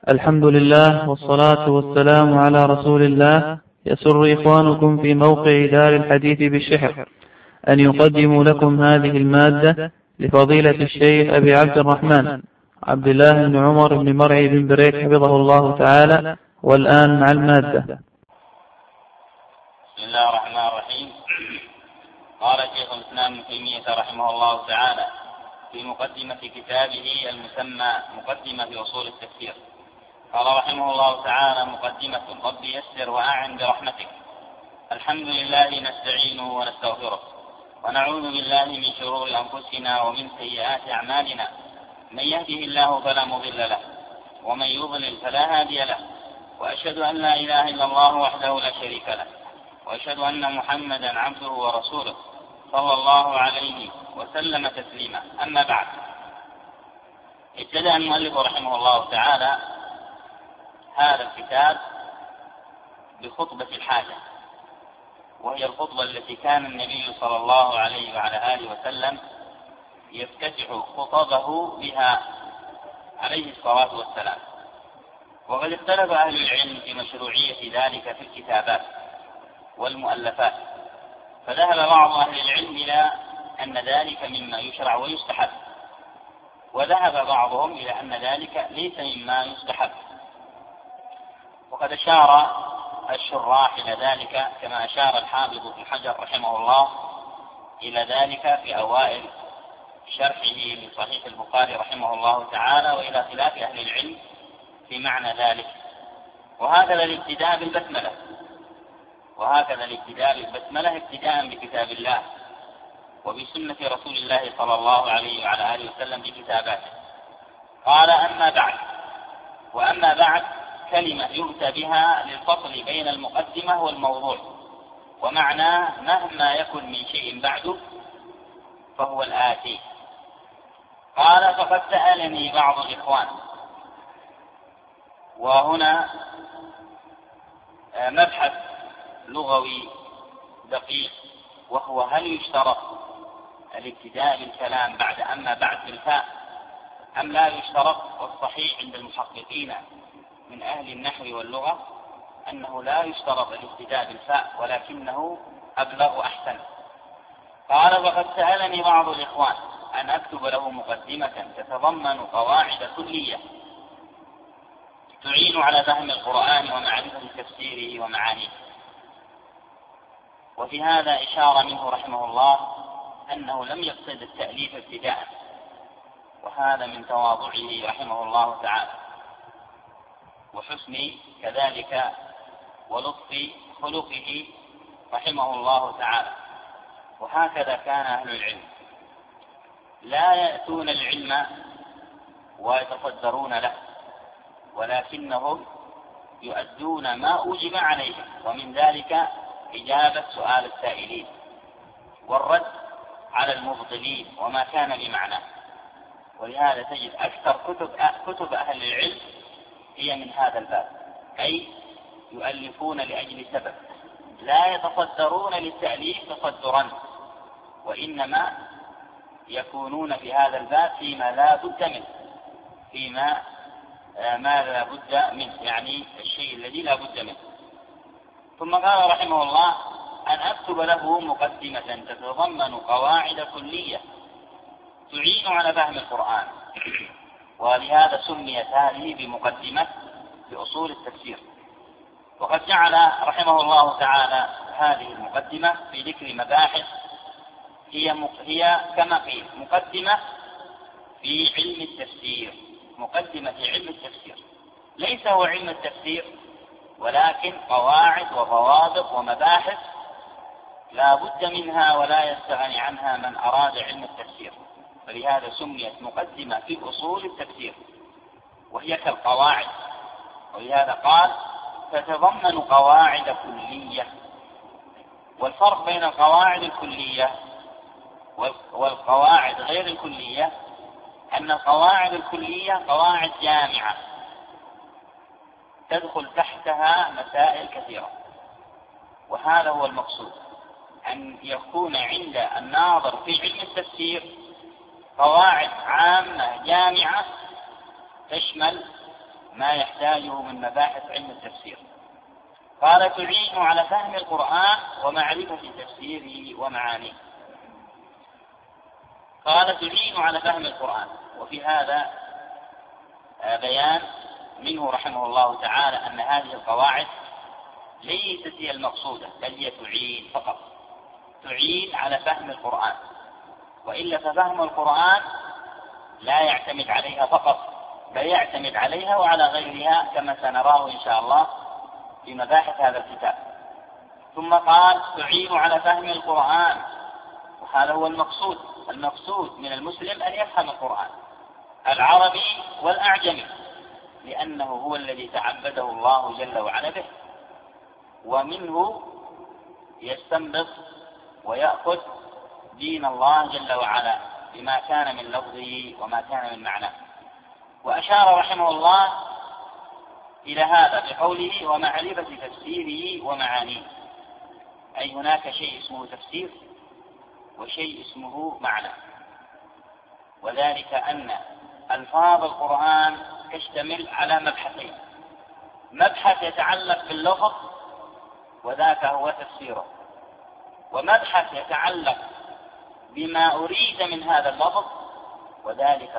الحمد لله والصلاة والسلام على رسول الله. يسر إخوانكم في موقع دار الحديث بالشحر أن يقدموا لكم هذه المادة لفضيلة الشيخ أبي عبد الرحمن عبد الله بن عمر بن مرعي بن بريك حفظه الله تعالى. والآن مع المادة. بسم الله الرحمن الرحيم. قال شيخ الإسلام ابن تيمية رحمه الله تعالى في مقدمة كتابه المسمى مقدمة في أصول التفسير، قال رحمه الله تعالى: مقدمة. رب يسر وأعن برحمتك. الحمد لله نستعينه ونستغفره ونعوذ بالله من شرور أنفسنا ومن سيئات أعمالنا، من يهده الله فلا مضل له ومن يضلل فلا هادي له، وأشهد أن لا إله إلا الله وحده لا شريك له، وأشهد أن محمدا عبده ورسوله صلى الله عليه وسلم تسليما. أما بعد، ابتدأ المؤلف رحمه الله تعالى هذا الكتاب بخطبة الحاجة، وهي الخطبة التي كان النبي صلى الله عليه وعلى آله وسلم يفتتح خطبه بها عليه الصلاة والسلام. وقد اختلف أهل العلم في مشروعية ذلك في الكتابات والمؤلفات، فذهب بعض أهل العلم إلى أن ذلك مما يشرع ويستحب، وذهب بعضهم إلى أن ذلك ليس مما يستحب. وقد أشار الشراح إلى ذلك كما أشار الحافظ ابن حجر رحمه الله إلى ذلك في أوائل شرحه لصحيح البخاري رحمه الله تعالى، وإلى خلاف أهل العلم في معنى ذلك. وهكذا الابتداء بالبسملة ابتداء بكتاب الله وبسنة رسول الله صلى الله عليه وعلى آله وسلم بكتاباته. قال: أما بعد. وأما بعد كلمة يؤتى بها للفصل بين المقدمة والموضوع، ومعناه مهما يكن من شيء بعده فهو الآتي. قال: فقد سألني بعض الإخوان. وهنا مبحث لغوي دقيق، وهو هل يشترط الابتداء بالكلام بعد أما بعد بالفاء أم لا يشترط؟ والصحيح عند المحققين من أهل النحو واللغة أنه لا يشترط الابتداء بالفاء، ولكنه أبلغ أحسن. قال: وقد سألني بعض الإخوان أن أكتب له مقدمة تتضمن قواعد كلية تعين على فهم القرآن ومعرفة تفسيره ومعانيه. وفي هذا إشارة منه رحمه الله أنه لم يقصد التأليف ابتداء، وهذا من تواضعه رحمه الله تعالى وحسن كذلك ولطف خلقه رحمه الله تعالى. وهكذا كان أهل العلم لا يأتون العلم ويتصدرون له، ولكنهم يؤدون ما أوجب عليهم، ومن ذلك إجابة سؤال السائلين والرد على المبطلين وما كان بمعناه. ولهذا تجد أكثر كتب أهل العلم هي من هذا الباب، أي يؤلفون لأجل سبب، لا يتصدرون للتأليف تصدرا، وإنما يكونون في هذا الباب فيما لا بد منه، ما لا بد منه، يعني الشيء الذي لا بد منه. ثم قال رحمه الله: أن أكتب له مقدمة تتضمن قواعد كلية تعين على فهم القرآن. ولهذا سميت هذه بمقدمة بأصول التفسير. وقد جعل رحمه الله تعالى هذه المقدمة في ذكر مباحث هي كما قيل مقدمة في علم التفسير، مقدمة في علم التفسير. ليس هو علم التفسير، ولكن قواعد وضوابط ومباحث لا بد منها ولا يستغني عنها من أراد علم التفسير، فلهذا سميت مقدمة في أصول التفسير، وهي كالقواعد. ولهذا قال: تتضمن قواعد كلية. والفرق بين القواعد الكلية والقواعد غير الكلية أن القواعد الكلية قواعد جامعة تدخل تحتها مسائل كثيرة، وهذا هو المقصود، أن يكون عند الناظر في علم التفسير قواعد عامة جامعة تشمل ما يحتاجه من مباحث علم التفسير. قال تعين على فهم القرآن ومعرفة تفسيره ومعانيه. قال تعين على فهم القرآن، وفي هذا بيان منه رحمه الله تعالى أن هذه القواعد ليست هي المقصودة، بل هي تعين فقط، تعين على فهم القرآن، وإلا ففهم القرآن لا يعتمد عليها فقط، بل يعتمد عليها وعلى غيرها كما سنراه إن شاء الله في مباحث هذا الكتاب. ثم قال تعين على فهم القرآن، وهذا هو المقصود. المقصود من المسلم أن يفهم القرآن العربي والأعجمي، لأنه هو الذي تعبده الله جل وعلا به، ومنه يستنبط ويأخذ دين الله جل وعلا بما كان من لفظه وما كان من معناه. وأشار رحمه الله إلى هذا بقوله ومعرفة تفسيره ومعانيه، أي هناك شيء اسمه تفسير وشيء اسمه معنى، وذلك أن ألفاظ القرآن تشتمل على مبحثين: مبحث يتعلق باللفظ وذاك هو تفسيره، ومبحث يتعلق بما أريد من هذا اللفظ وذلك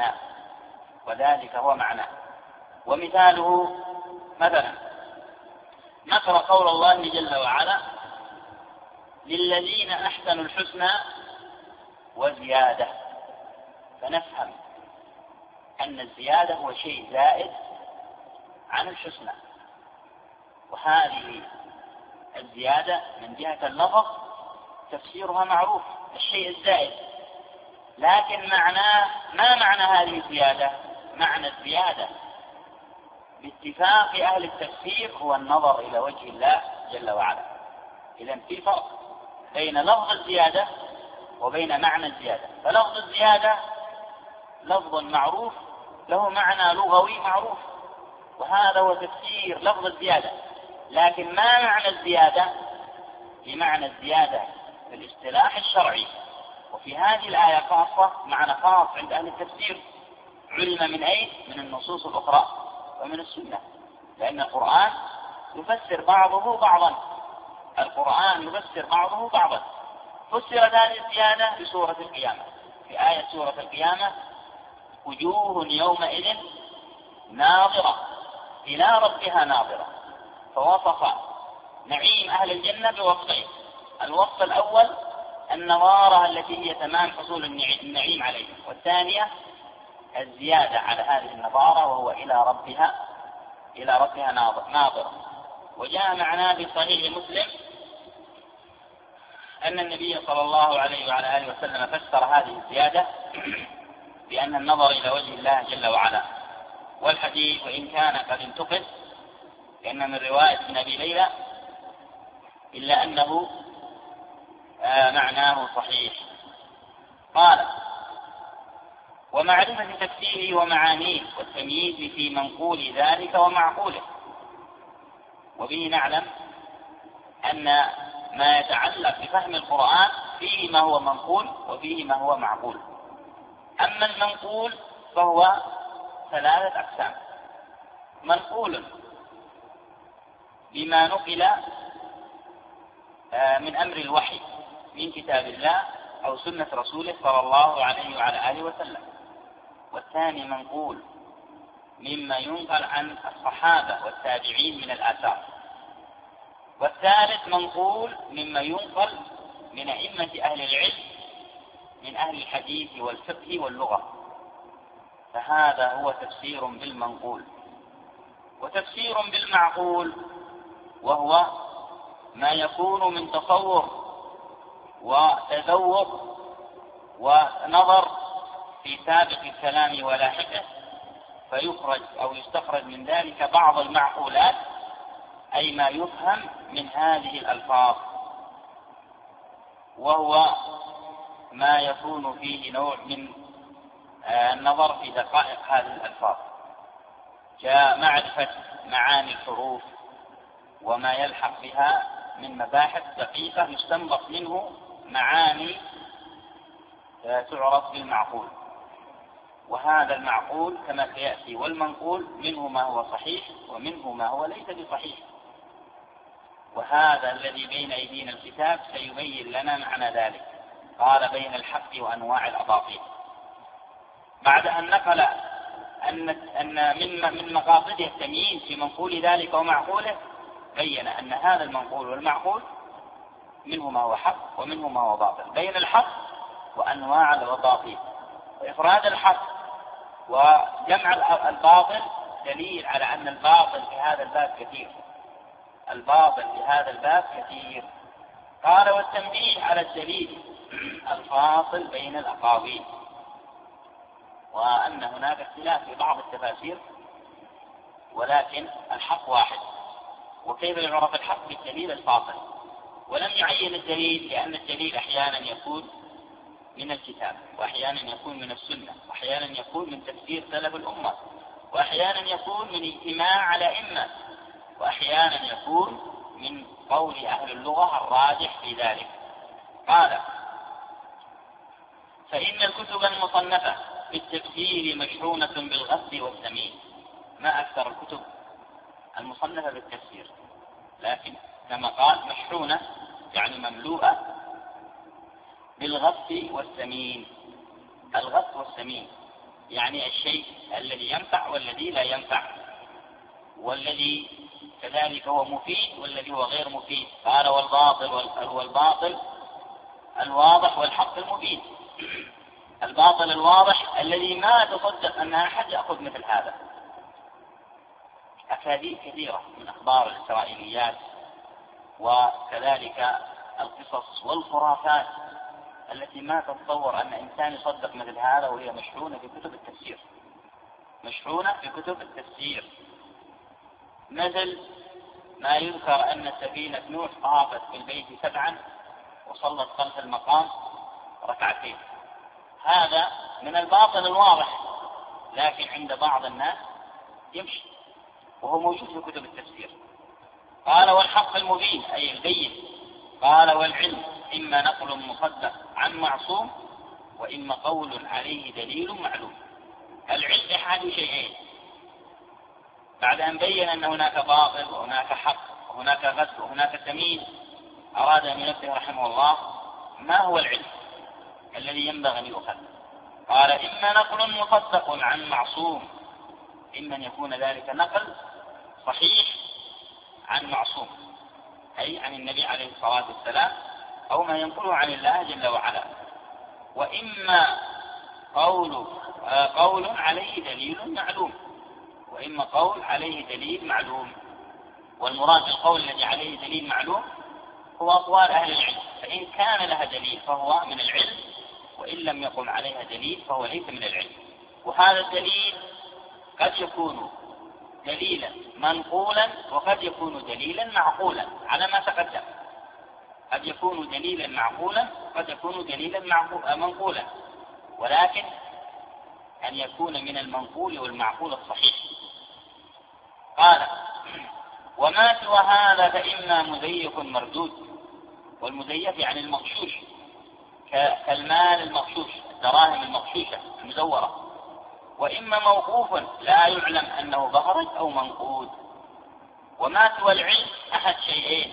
هو معناه. ومثاله مثلا نقرأ قول الله جل وعلا للذين أحسنوا الحسنى وزيادة، فنفهم أن الزيادة هو شيء زائد عن الحسنى، وهذه الزيادة من جهة اللفظ تفسيرها معروف، الشيء الزائد، لكن ما معنى هذه الزيادة؟ معنى الزيادة باتفاق أهل التفسير هو النظر إلى وجه الله جل وعلا. إذن في فرق بين لفظ الزيادة وبين معنى الزيادة. فلفظ الزيادة لفظ معروف له معنى لغوي معروف، وهذا هو تفسير لفظ الزيادة. لكن ما معنى الزيادة؟ بمعنى الزيادة في الاصطلاح الشرعي، وفي هذه الآية خاصة معنى خاص عند أهل التفسير، علم من أين؟ من النصوص الأخرى ومن السنة، لأن القرآن يفسر بعضه بعضا. فسرت هذه الزيادة بسورة القيامة، في آية سورة القيامة وجوه يومئذ ناظرة إلى ربها ناظرة، فوصف نعيم أهل الجنة بوصفين: الوصف الأول النظارة التي هي تمام حصول النعيم عليه، والثانية الزيادة على هذه النظارة وهو إلى ربها ناظرة. وجاء معناه في صحيح مسلم أن النبي صلى الله عليه وعلى آله وسلم فسر هذه الزيادة بأن النظر إلى وجه الله جل وعلا. والحديث وإن كان قد انتقد لأن من رواية ابن أبي ليلى إلا أنه معناه صحيح. قال ومعرفة تفسيره ومعانيه والتمييز في منقول ذلك ومعقوله. وبه نعلم أن ما يتعلق بفهم القرآن فيه ما هو منقول وفيه ما هو معقول. أما المنقول فهو 3 أقسام: منقول بما نقل من أمر الوحي من كتاب الله أو سنة رسوله صلى الله عليه وعلى آله وسلم، والثاني منقول مما ينقل عن الصحابة والتابعين من الآثار، والثالث منقول مما ينقل من أئمة أهل العلم من أهل الحديث والفقه واللغة. فهذا هو تفسير بالمنقول. وتفسير بالمعقول وهو ما يكون من تصور وتذوق ونظر في سابق الكلام ولاحقه، فيخرج أو يستخرج من ذلك بعض المعقولات، أي ما يفهم من هذه الألفاظ، وهو ما يكون فيه نوع من النظر في دقائق هذه الألفاظ، كمعرفة معاني الحروف وما يلحق بها من مباحث دقيقة يستنبط منه معاني تعرف بالمعقول. وهذا المعقول كما سيأتي، والمنقول منه ما هو صحيح ومنه ما هو ليس بصحيح. وهذا الذي بين أيدينا الكتاب سيبين لنا معنى ذلك. قال بين الحق وأنواع الأباطيل، بعد أن نقل أن من مقاصده التمييز في منقول ذلك ومعقوله، بين أن هذا المنقول والمعقول منه ما هو حق ومنه ما هو باطل. بين الحق وأنواع الأباطيل، وإفراد الحق وجمع الباطل دليل على أن الباطل في هذا الباب كثير. الباطل في هذا الباب كثير. قال والتنبيه على الدليل الفاصل بين الأقاويل، وأن هناك اختلاف في بعض التفاسير ولكن الحق واحد. وكيف يعرف الحق بالدليل الفاصل؟ ولم يعين الدليل، لأن الدليل أحيانا يكون من الكتاب، وأحيانا يكون من السنة، وأحيانا يكون من تفسير سلف الأمة، وأحيانا يكون من اجتماع على إمة، وأحيانا يكون من قول أهل اللغة الراجح في ذلك. قال فإن الكتب المصنفة في التفسير مشحونة بالغث والسمين. ما أكثر الكتب المصنفة بالتفسير، لكن كما قال مشحونة يعني مملوءة بالغث والسمين. الغث والسمين يعني الشيء الذي ينفع والذي لا ينفع، والذي كذلك هو مفيد والذي هو غير مفيد. قال والباطل الواضح والحق المبين. الباطل الواضح الذي ما تصدق أن أحد يأخذ مثل هذا. أكاذيب كثيرة من أخبار الإسرائيليات، وكذلك القصص والخرافات التي ما تتصور أن إنسان يصدق مثل هذا، وهي مشحونة في كتب التفسير. مشحونة في كتب التفسير، مثل ما يذكر أن سفينة نوح طافت بالبيت 7 وصلت خلف المقام 2 ركعات. هذا من الباطل الواضح، لكن عند بعض الناس يمشي، وهو موجود في كتب التفسير. قال والحق المبين أي البين. قال والعلم إما نقل مصدق عن معصوم، وإما قول عليه دليل معلوم. العلم أحد شيئين، بعد أن بين أن هناك باطل وهناك حق وهناك غث وهناك سمين، أراد أن ينبه رحمه الله ما هو العلم الذي ينبغي أن يؤخذ. قال إما نقل مصدق عن معصوم، إما أن يكون ذلك نقل صحيح عن معصوم، أي عن النبي عليه الصلاة والسلام، أو ما ينقله عن الله جل وعلا. وإما قول عليه دليل معلوم، وإما قول عليه دليل معلوم. والمراد بالقول الذي عليه دليل معلوم هو أقوال أهل العلم، فإن كان لها دليل فهو من العلم، وإن لم يقم عليها دليل فهو ليس من العلم. وهذا الدليل قد يكون دليلا منقولا، وقد يكون دليلا معقولا على ما تقدم. قد يكون دليلا معقولا، قد يكون دليلا منقولا، ولكن أن يكون من المنقول والمعقول الصحيح. قال وما سوى هذا فإما مزيف مردود. والمزيف يعني المغشوش، كالمال المغشوش، الدراهم المغشوشة المزورة. وإما موقوف لا يعلم أنه بهرج أو منقود. وما سوى العلم أحد شيئين،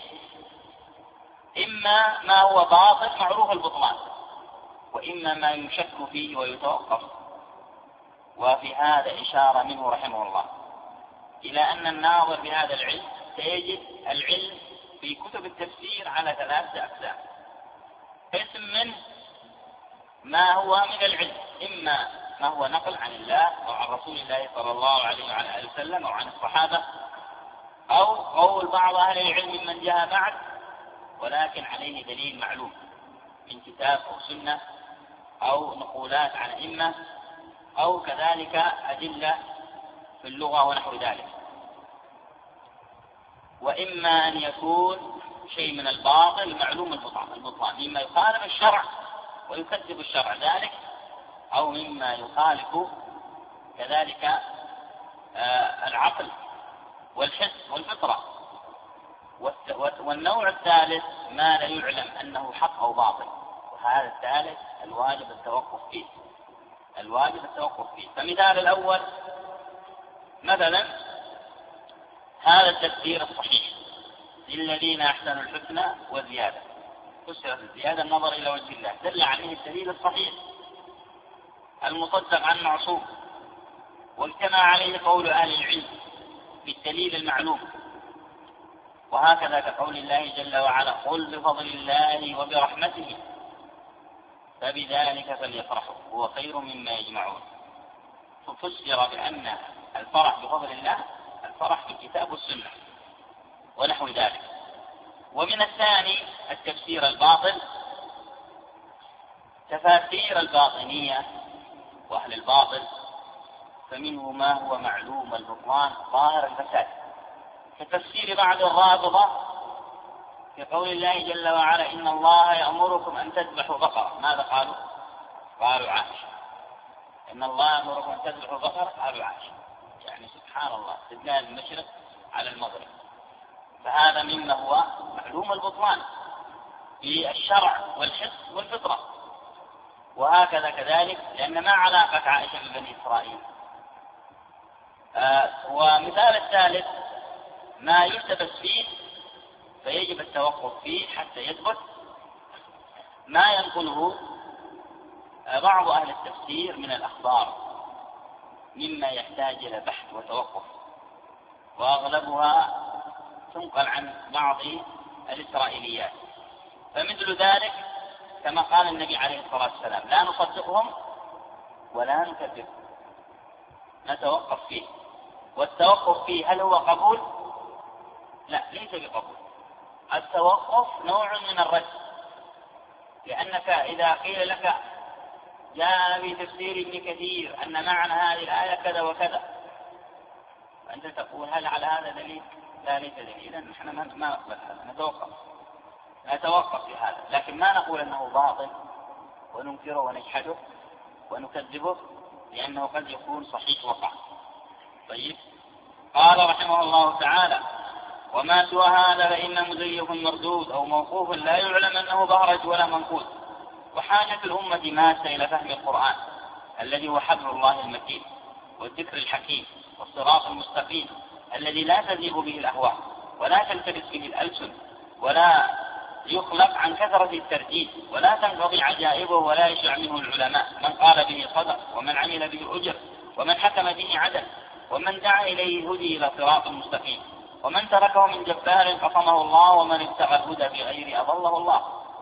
إما ما هو باطل معروف البطلان، وإما ما يشك فيه ويتوقف. وفي هذا إشارة منه رحمه الله إلى أن الناظر بهذا العلم سيجد العلم في كتب التفسير على 3 أقسام. قسم منه ما هو من العلم، إما ما هو نقل عن الله أو عن رسول الله صلى الله عليه وعلى آله وسلم أو عن الصحابة، أو قول بعض أهل العلم من جاء بعد ولكن عليه دليل معلوم من كتاب أو سنة، أو نقولات عن أئمة، أو كذلك أدلة في اللغة ونحو ذلك. وإما أن يكون شيء من الباطل معلوم البطلان، مما يخالف الشرع ويكذب الشرع ذلك، أو مما يخالف كذلك العقل والحس والفطرة. والنوع الثالث ما لا يعلم أنه حق أو باطل، وهذا الثالث الواجب التوقف فيه. الواجب التوقف فيه. فمثال الأول مثلا هذا التفسير الصحيح للذين أحسنوا الحسنى وزيادة، فسرت الزيادة النظر إلى وجه الله، دل عليه الدليل الصحيح المصدق عن معصوم، واجتمع عليه قول أهل العلم بالدليل المعلوم. وهكذا كقول الله جل وعلا قل بفضل الله وبرحمته فبذلك فليفرحوا هو خير مما يجمعون. ففسر بأن الفرح بفضل الله الفرح بالكتاب والسنة ونحو ذلك. ومن الثاني التفسير الباطل، تفاسير الباطنية وأهل الباطل، فمنه ما هو معلوم البطلان ظاهر الفساد، كتفسير بعض الرافضة في قول الله جل وعلا إن الله يأمركم أن تذبحوا بقرة. ماذا قالوا؟ قالوا عائشة. إن الله يأمركم أن تذبحوا بقرة، قالوا عائشة. يعني سبحان الله، استدلال المشرق على المغرب. فهذا مما هو معلوم البطلان في الشرع والحس والفطرة. وهكذا كذلك، لأن ما علاقة عائشة ببني إسرائيل. ومثال الثالث ما يلتبس فيه فيجب التوقف فيه حتى يثبت، ما ينقله بعض أهل التفسير من الأخبار مما يحتاج إلى بحث وتوقف، وأغلبها تنقل عن بعض الإسرائيليات. فمثل ذلك كما قال النبي عليه الصلاة والسلام لا نصدقهم ولا نكذبهم، نتوقف فيه. والتوقف فيه هل هو قبول؟ لا، ليس بقبول. التوقف نوع من الرد، لأنك إذا قيل لك جاء في تفسير ابن كثير أن معنى هذه الآية كذا وكذا، فأنت تقول هل على هذا دليل؟ لا، ليس دليلا، نحن ما نقبل هذا، نتوقف في هذا، لكن ما نقول أنه باطل وننكره ونجحده ونكذبه، لأنه قد يكون صحيح وقع. طيب، قال رحمه الله تعالى وما سوى هذا فإن مزيف مردود أو موقوف لا يعلم أنه بهرج ولا منقود. وحاجة الأمة ماسة إلى فهم القرآن الذي هو حبل الله المتين والذكر الحكيم والصراط المستقيم الذي لا تزيغ به الأهواء ولا تلتبس به الألسن ولا يخلق عن كثرة الترديد ولا تنقضي عجائبه ولا يشع منه العلماء. من قال به صدق ومن عمل به أجر ومن حكم به عدل ومن دعا إليه هدي إلى صراط مستقيم ومن تركه من جبار قصمه الله ومن ابتغى الهدى بغير أضله الله.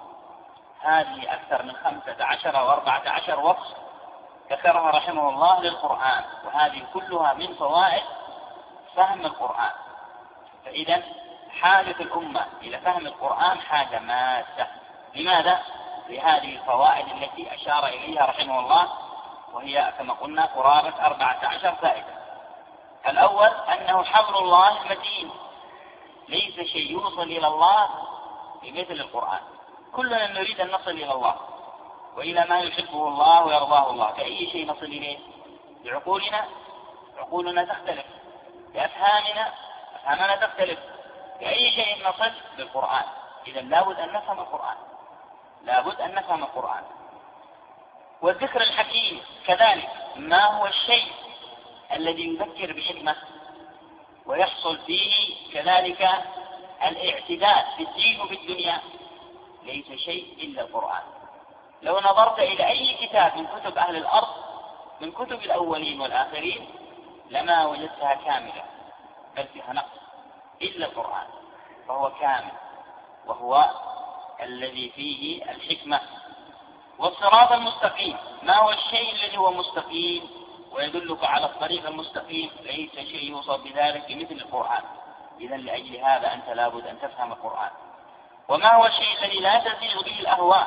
هذه أكثر من 15 أو 14 وصف ذكرها رحمه الله للقرآن، وهذه كلها من فوائد فهم القرآن. فإذا حاجة الأمة إلى فهم القرآن حاجة ماسة. لماذا؟ لهذه الفوائد التي أشار إليها رحمه الله، وهي كما قلنا قرابة 14 فائدة. الأول أنه حبل الله المتين، ليس شيء يوصل إلى الله بمثل القرآن. كلنا نريد أن نصل إلى الله وإلى ما يحبه الله ويرضاه الله. كأي شيء نصل إليه؟ بعقولنا؟ عقولنا تختلف. بأفهامنا؟ أفهامنا تختلف. بأي شيء نصل؟ بالقرآن. إذا لابد أن نفهم القرآن، لابد أن نفهم القرآن. والذكر الحكيم كذلك، ما هو الشيء الذي يذكر بحكمة ويحصل فيه كذلك الاعتداد في الدين وفي الدنيا؟ ليس شيء إلا القرآن. لو نظرت إلى أي كتاب من كتب أهل الأرض من كتب الأولين والآخرين لما وجدتها كاملة، بل فيها نقص، إلا القرآن، فهو كامل وهو الذي فيه الحكمة. والصراط المستقيم، ما هو الشيء الذي هو مستقيم ويدلك على الطريق المستقيم؟ ليس شيء يوصف بذلك مثل القرآن. إذن لأجل هذا أنت لابد أن تفهم القرآن. وما هو الشيء الذي لا تزيغ به الأهواء؟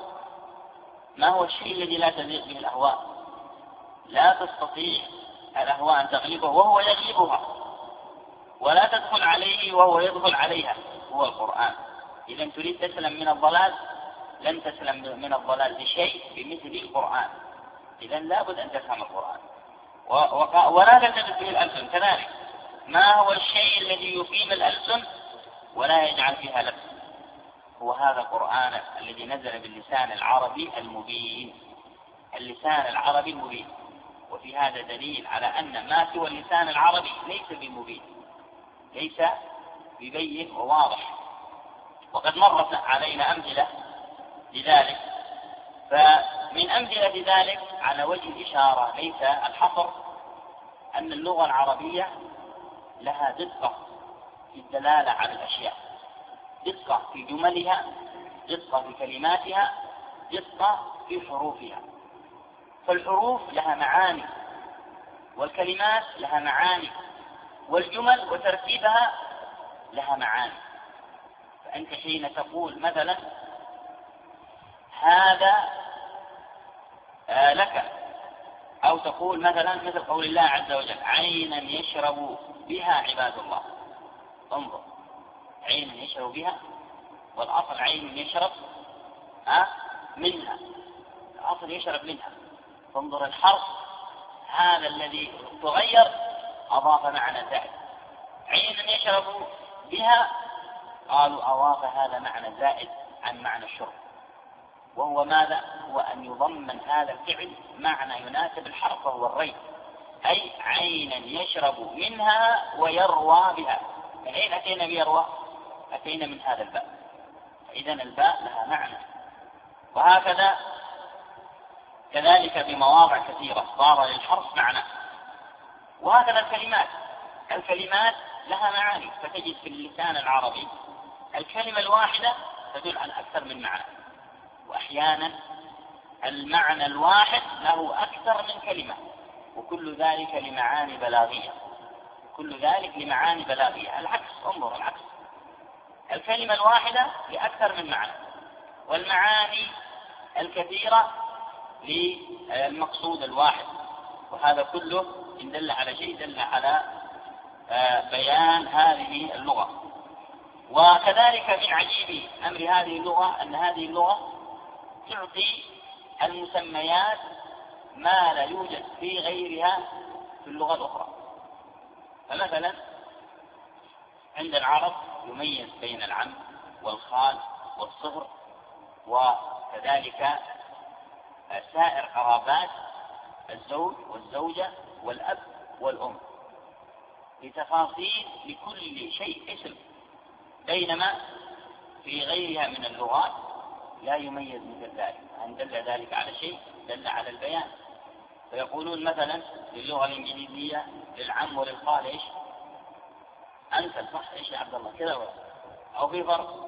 ما هو الشيء الذي لا تزيغ به الأهواء؟ لا تستطيع الأهواء أن تغلبه وهو يغلبها، ولا تدخل عليه وهو يدخل عليها، هو القرآن. إذا تريد تسلم من الضلال لن تسلم من الضلال بشيء بمثل القرآن. إذا لابد أن تفهم القرآن. ولا تلتبس به الألسن كذلك، ما هو الشيء الذي يقيم الألسن ولا يجعل فيها لبس؟ هو هذا القرآن الذي نزل باللسان العربي المبين اللسان العربي المبين. وفي هذا دليل على أن ما سوى اللسان العربي ليس بمبين، ليس ببين وواضح. وقد مرت علينا أمثلة لذلك. فمن أمثلة ذلك على وجه الإشارة ليس الحصر أن اللغة العربية لها دقة في الدلالة على الأشياء، دقة في جملها، دقة في كلماتها، دقة في حروفها. فالحروف لها معاني، والكلمات لها معاني، والجمل وترتيبها لها معاني. فأنت حين تقول مثلا هذا لك، أو تقول مثلا مثل قول الله عز وجل عينا يشرب بها عباد الله. انظر، عينا يشرب بها، والأصل عين يشرب منها، الأصل يشرب منها. فانظر الحرف هذا الذي تغير أضاف معنى زائد. عينا يشرب بها قالوا أضاف هذا معنى زائد عن معنى الشرب، وهو ماذا؟ هو أن يضمن هذا الفعل معنى يناسب الحرف وهو الري، أي عينا يشرب منها ويروى بها. من أين أتينا بيروى؟ أتينا من هذا الباء، إذن الباء لها معنى. وهكذا كذلك بمواضع كثيرة صار للحرف معنى. وهكذا الكلمات لها معاني، فتجد في اللسان العربي الكلمة الواحدة تدل على أكثر من معنى، وأحيانا المعنى الواحد له أكثر من كلمة، وكل ذلك لمعاني بلاغية، كل ذلك لمعاني بلاغية. العكس، انظر العكس، الكلمة الواحدة لأكثر من معنى، والمعاني الكثيرة للمقصود الواحد. وهذا كله إن دل على شيء دل على بيان هذه اللغة. وكذلك من عجيب أمر هذه اللغة أن هذه اللغة تعطي المسميات ما لا يوجد في غيرها في اللغة الأخرى. فمثلا عند العرب يميز بين العم والخال والصهر، وكذلك سائر قرابات الزوج والزوجة والأب والأم، لتفاصيل لكل شيء اسم، بينما في غيرها من اللغات لا يميز مثل ذلك. أن دل ذلك على شيء دل على البيان. فيقولون مثلا في اللغة الإنجليزية للعم وللخال إيش؟ أنكل، صح؟ إيش يا عبد الله كذا ولا؟ أو في فرق؟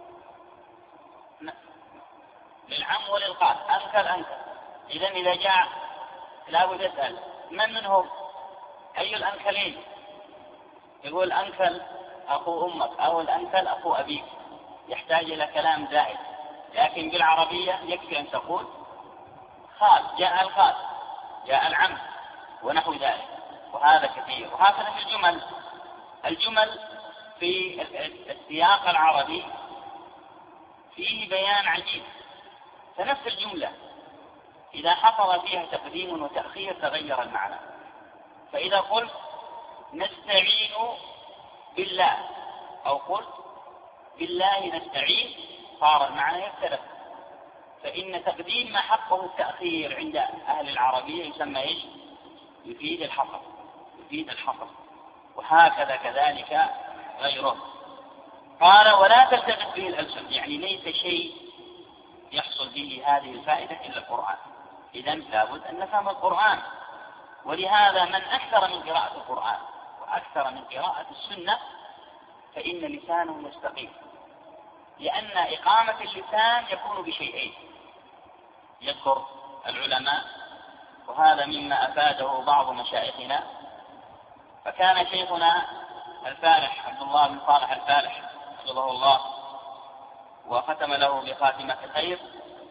للعم وللخال أنكل. إذا جاء لابد يسأل من هم؟ أي الأنكلين؟ يقول أنكل أخو أمك، أو الأنكل أخو أبيك، يحتاج إلى كلام زائد. لكن بالعربية يكفي أن تقول خال، جاء الخال، جاء العم، ونحو ذلك. وهذا كثير. وهكذا في الجمل في السياق العربي فيه بيان عجيب. فنفس الجملة إذا حصل فيها تقديم وتأخير تغير المعنى. فإذا قلت نستعين بالله أو قلت بالله نستعين صار المعنى يختلف. فإن تقديم ما حقه التأخير عند أهل العربية يسمى إيش؟ يفيد الحصر. وهكذا كذلك غيره. قال ولا تلتفت به الألسن، يعني ليس شيء يحصل به هذه الفائدة إلا القرآن. إذن لابد أن نفهم القرآن. ولهذا من أكثر من قراءة القرآن وأكثر من قراءة السنة فإن لسانه يستقيم، لأن إقامة اللسان يكون بشيئين. يذكر العلماء، وهذا مما أفاده بعض مشايخنا، فكان شيخنا الفالح عبد الله بن صالح الفالح حفظه الله وختم له بخاتمة خير،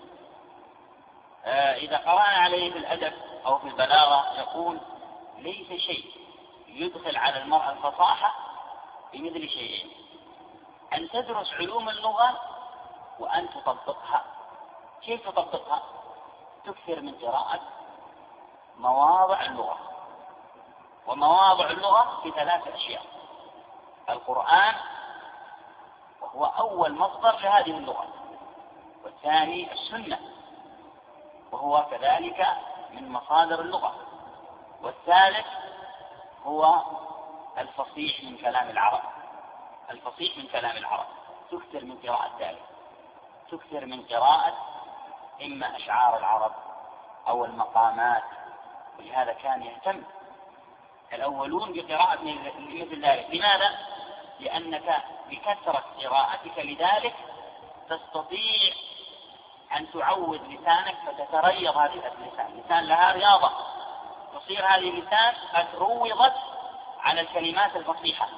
إذا قرأنا عليه في الأدب أو في البلاغة يقول ليس شيء يدخل على المرأة الفصاحة بمثل شيئين: أن تدرس علوم اللغة وأن تطبقها. كيف تطبقها؟ تكثر من قراءة مواضع اللغة. ومواضع اللغة في 3 أشياء: القرآن وهو أول مصدر لهذه اللغة، والثاني السنة، وهو كذلك من مصادر اللغة. والثالث هو الفصيح من كلام العرب. الفصيح من كلام العرب تكثر من قراءة ذلك، تكثر من قراءة إما أشعار العرب أو المقامات. ولهذا كان يهتم الأولون بقراءة مثل ذلك. لماذا؟ لأنك بكثرة قراءتك لذلك تستطيع أن تعود لسانك فتتريض هذه اللسان لها رياضة، تصير هذه اللسان قد روضت على الكلمات الفصيحة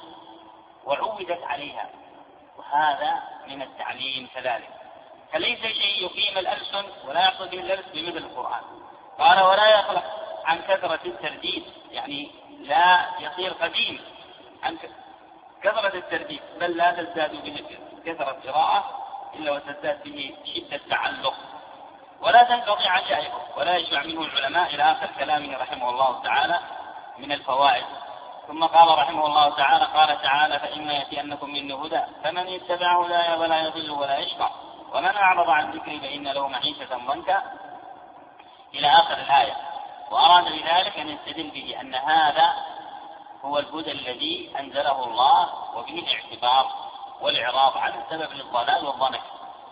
وعودت عليها. وهذا من التعليم كذلك. فليس شيء يقيم الألسن ولا يحصل به الألسن بمثل القرآن. قال ولا يخلق عن كثرة الترديد، يعني لا يصير قديم عن كثرة الترديد، بل لا تزداد به كثرة قراءة إلا وتزداد به شدة تعلق، ولا تنقطع عجائبه، ولا يشبع منه العلماء إلى آخر كلامه رحمه الله تعالى من الفوائد. ثم قال رحمه الله تعالى: قال تعالى: فإما يأتينكم مني هدى فمن يتبع هدايا ولا يضل ولا يشقى ومن أعرض عن ذكري فإن له معيشة ضنكا إلى آخر الآية. وأراد بذلك أن يستدل به أن هذا هو الهدى الذي أنزله الله، وبه الاعتبار والإعراض عن السبب للضلال والضنك.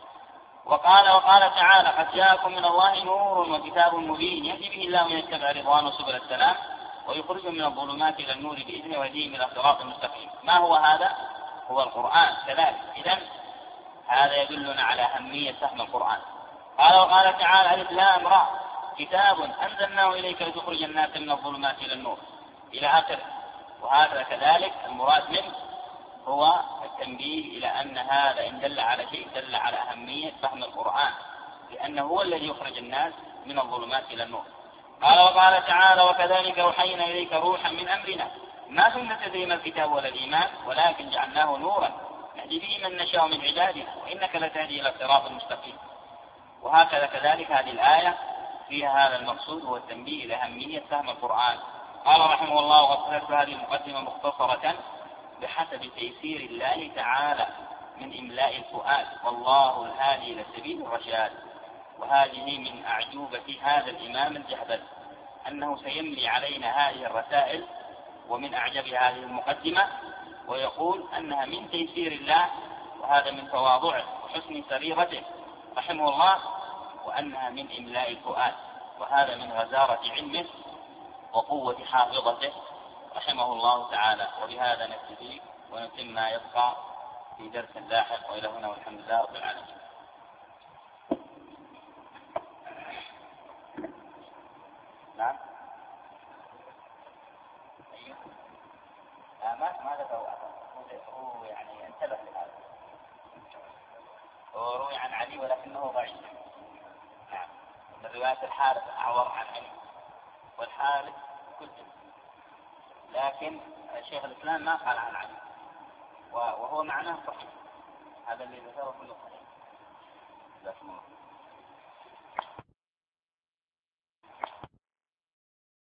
وقال تعالى: قد جاءكم من الله نور وكتاب مبين يهدي به الله من يتبع رضوانه سبل السلام ويخرجهم من الظلمات إلى النور بإذنه ويهديهم إلى صراط مستقيم. ما هو هذا؟ هو القرآن كذلك. إذن هذا يدلنا على أهمية فهم القرآن. وقال تعالى: ألف لام را كتاب أنزلناه إليك لتخرج الناس من الظلمات إلى النور إلى آخره. وهذا كذلك المراد منه هو التنبيه إلى أن هذا إن دل على شيء دل على أهمية فهم القرآن، لأنه هو الذي يخرج الناس من الظلمات إلى النور. وقال تعالى: وكذلك أوحينا إليك روحا من أمرنا ما كنت تدري ما الكتاب ولا الإيمان ولكن جعلناه نورا نهدي به من نشاء من عبادنا وإنك لتهدي إلى صراط مستقيم. وهكذا كذلك هذه الآية فيها هذا المقصود، هو التنبيه إلى أهمية فهم القرآن. قال رحمه الله: وقد هذه المقدمة مختصرة بحسب تيسير الله تعالى من إملاء الفؤاد، والله الهادي إلى سبيل الرشاد. وهذه من أعجوبة هذا الإمام الجهبذ أنه سيملي علينا هذه الرسائل، ومن أعجب هذه المقدمة ويقول أنها من تيسير الله، وهذا من تواضعه وحسن سريرته رحمه الله، وأنها من إملاء الفؤاد، وهذا من غزارة علمه وقوة حافظته رحمه الله تعالى. وبهذا نكتفي ونتم ما يبقى في درس لاحق، وإلى هنا والحمد لله رب العالمين. نعم. ما ذكروا هو يعني انتبه لهذا، وروي عن علي ولكنه ضعيف. نعم. من رواية الحارث أعور عن علي، والحارث كتب، لكن شيخ الإسلام ما قال عن علي، وهو معناه صحيح. هذا اللي ذكره كله صحيح.